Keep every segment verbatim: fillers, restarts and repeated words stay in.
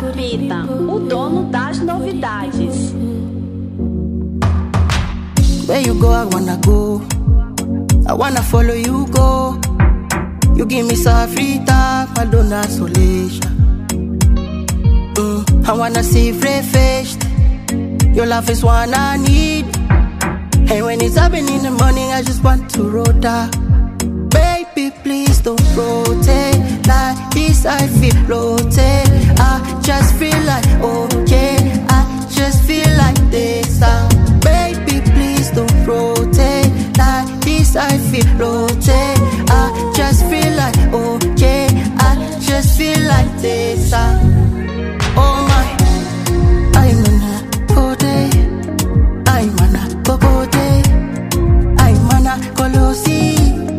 Fita, o dono das novidades. Where you go, I wanna go. I wanna follow you, go. You give me some free time, I don't isolation. Mm, I wanna see free fish. Your love is one I need. And when it's happening in the morning, I just want to rota. Baby, please don't rotate like this. I feel rotate. I just feel like okay. I just feel like this. Uh, baby, please don't rotate like this. I feel rotate. I just feel like okay. I just feel like this. Uh, oh my, I'm in a go day. I'm on a go go day. I'm on a go see.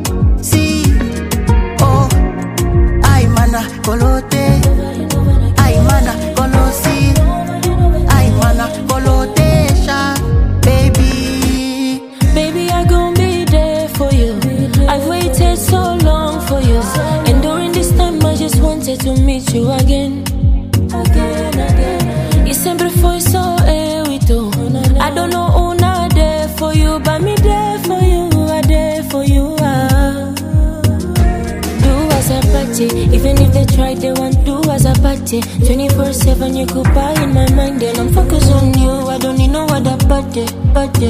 Colote, ay mana, colosi, ay mana, colotesha, baby. Baby, I gon' be there for you. I've waited so long for you, and during this time I just wanted to meet you again, again, again. Y siempre fue so evito. I don't know who not there for you, but me there for you, I there for you. Ah. Even if they try, they won't do as a party. twenty-four seven, you could buy in my mind. And I'm focused on you, I don't need no other party, party.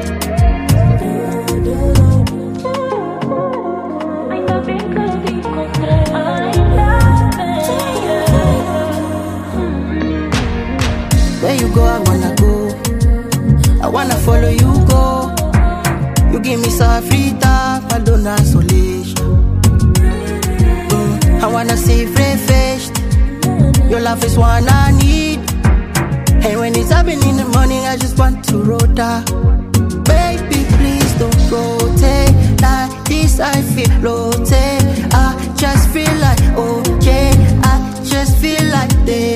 Where you go, I wanna go. I wanna follow you, go. You give me some free time, I don't isolation. I wanna see free fish. Your love is one I need. And when it's happening in the morning, I just want to rota. Baby, please don't rotate like this. I feel rotate. I just feel like okay. I just feel like this.